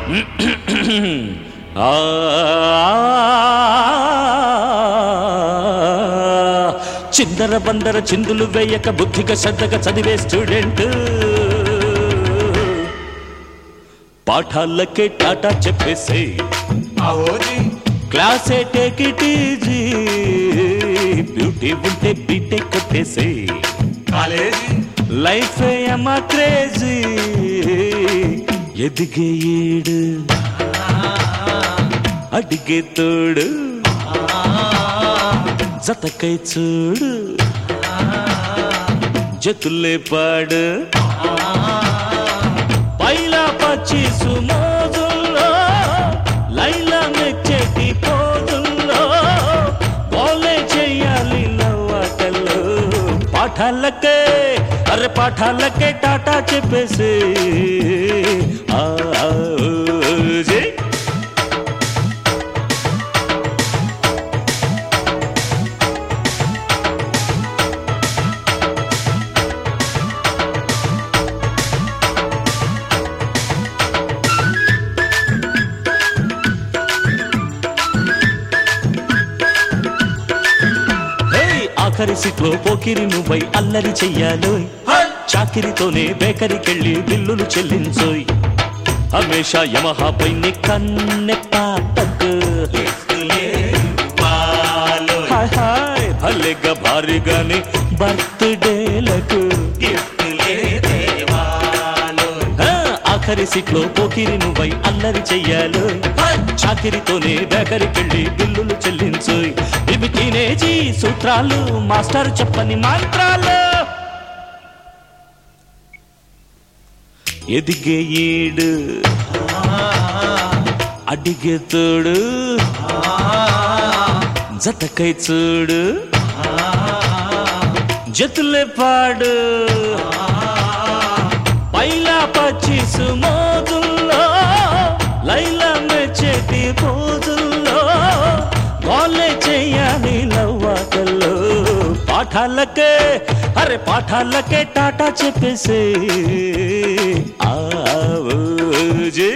చిందర బందర చిందులు వేయక బుద్ధిగా శ్రద్ధగా చదివే స్టూడెంట్ పాఠాలకే టాటా చెప్పేసి క్లాసే టేక్ ఇట్ ఈజీ బ్యూటీ ఉంటే బీటెక్ కొట్టేసి లైఫ్ ఏమా క్రేజీ ఎదిగే ఏడు అడిగే తోడు జతకై చూడు జతులే పాడు పైలా పచ్చిసు మోజుల్లో లైలా మెచ్చేటి పోజుల్లో గోలే చెయ్యాలి నవ్వాటల్లో పాఠాలకే అరే పాఠాలకే టాటా చెప్పేసి ఆఖరి సీట్లో పోకిరి నువ్వై అల్లరి చెయ్యాలోయ్ చాకిరితోనే బేకరికెళ్ళి బిల్లులు చెల్లించోయ్ హమేషా యమహాపై నీ కన్నె పాటకు భలేగా భారీగానే బర్త్డేలకు ఆఖరి సీట్లో పోకిరి నువ్వై అల్లరి చెయ్యాలో చాకిరితోనే బేకరికెళ్ళి బిల్లులు చెల్లించోయ్ ఇవి టీనేజీ సూత్రాలు మాస్టర్ చెప్పని మంత్రాలు ఎదిగే ఈడు అడిగే తోడు జతకై చూడు జతులే పాడు పైలా పచ్చిసు మోజుల్లో లైలా మెచ్చేటి పోజుల్లో గోలే చెయ్యాలి లవ్వాటల్లో పాఠాలకే అరే పాఠాలకే టాటా చెప్పేసి ఆవోజీ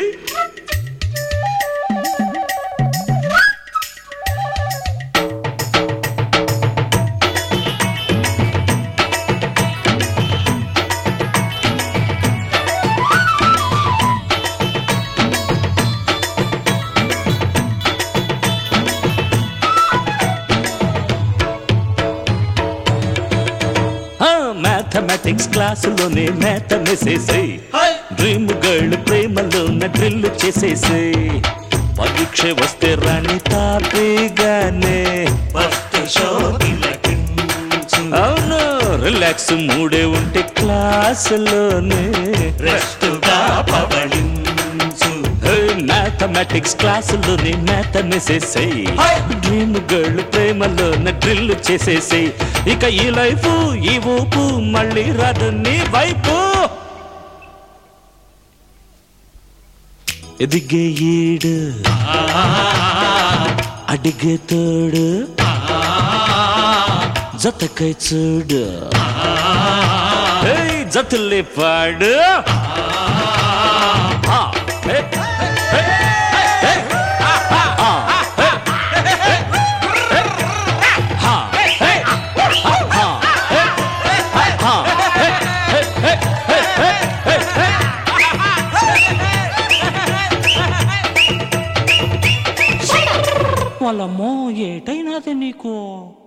మ్యాథమెటిక్స్ క్లాసులోనే మేత మెసేసే డ్రీమ్ గర్ల్ ప్రేమలోన డ్రిల్ చేసేసే పరీక్ష వస్తే రాణి తాపేగానే అవును రిలాక్స్ మూడే ఉంటే క్లాసులోనే మ్యాథమెటిక్స్ క్లాసులోనే మేత మెసేసే డ్రీమ్ గర్ల్ ప్రేమలోన డ్రిల్ చేసేసే ఇక ఈ లైఫ్ ఈ ఊపు మళ్ళీ రాదు నీ వైపు ఎదిగే ఈడు అడిగే తోడు జతకై చూడు జతులే పాడు వాళ్ళమ్మో ఏటైనాది నీకు.